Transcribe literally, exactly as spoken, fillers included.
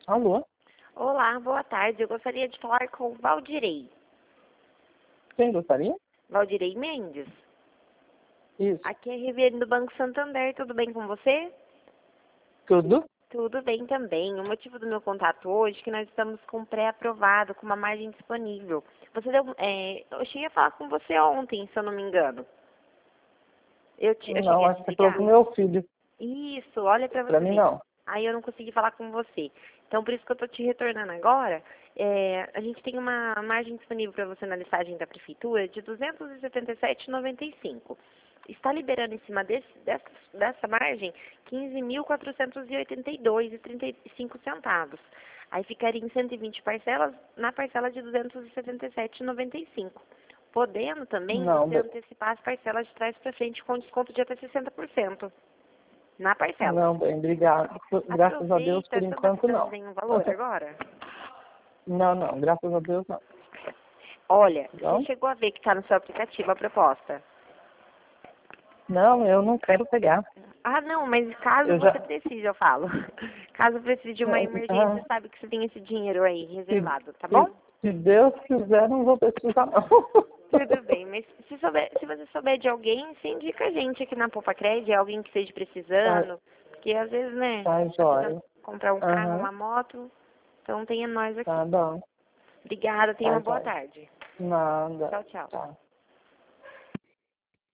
Alô? Olá, boa tarde. Eu gostaria de falar com o Valdirei. Quem gostaria? Valdirei Mendes. Isso. Aqui é a Riviane do Banco Santander. Tudo bem com você? Tudo? Tudo bem também. O motivo do meu contato hoje é que nós estamos com pré-aprovado, com uma margem disponível. Você deu, é, eu cheguei a falar com você ontem, se eu não me engano. Eu, te, eu cheguei Não, a acho te que você falou ligar? com meu filho. Isso, olha pra Pra você mim, ver. não. Aí eu não consegui falar com você. Então, por isso que eu tô te retornando agora. É, a gente tem uma margem disponível para você na listagem da prefeitura de duzentos e setenta e sete reais e noventa e cinco centavos. Está liberando em cima desse, dessa, dessa margem quinze mil quatrocentos e oitenta e dois reais e trinta e cinco centavos. Aí ficaria em cento e vinte parcelas na parcela de duzentos e setenta e sete reais e noventa e cinco centavos. Podendo também Não, você be- antecipar as parcelas de trás para frente com desconto de até sessenta por cento na parcela. não, bem, obrigado. Graças a Deus, Aproveita, por você não está enquanto, precisando de não. nenhum valor agora? Não, não, graças a Deus, não. Olha, você Não? chegou a ver que está no seu aplicativo a proposta. Não, eu não quero pegar. Ah, não, mas caso Eu você já... precise, eu falo. Caso precise de uma emergência, Ah, você sabe que você tem esse dinheiro aí se, reservado, tá bom? se, se Deus quiser, não vou precisar, não. Tudo bem, mas se, souber, se você souber de alguém, você indica a gente aqui na Poupa Crédito, alguém que esteja Tá, precisando. Porque às vezes, né, tá tá precisando jóia. comprar um carro, Aham, uma moto. Então tenha nós aqui. tá bom. Obrigada, tenha Tá uma boa jóia. tarde. Nada. Tchau, tchau. Tá.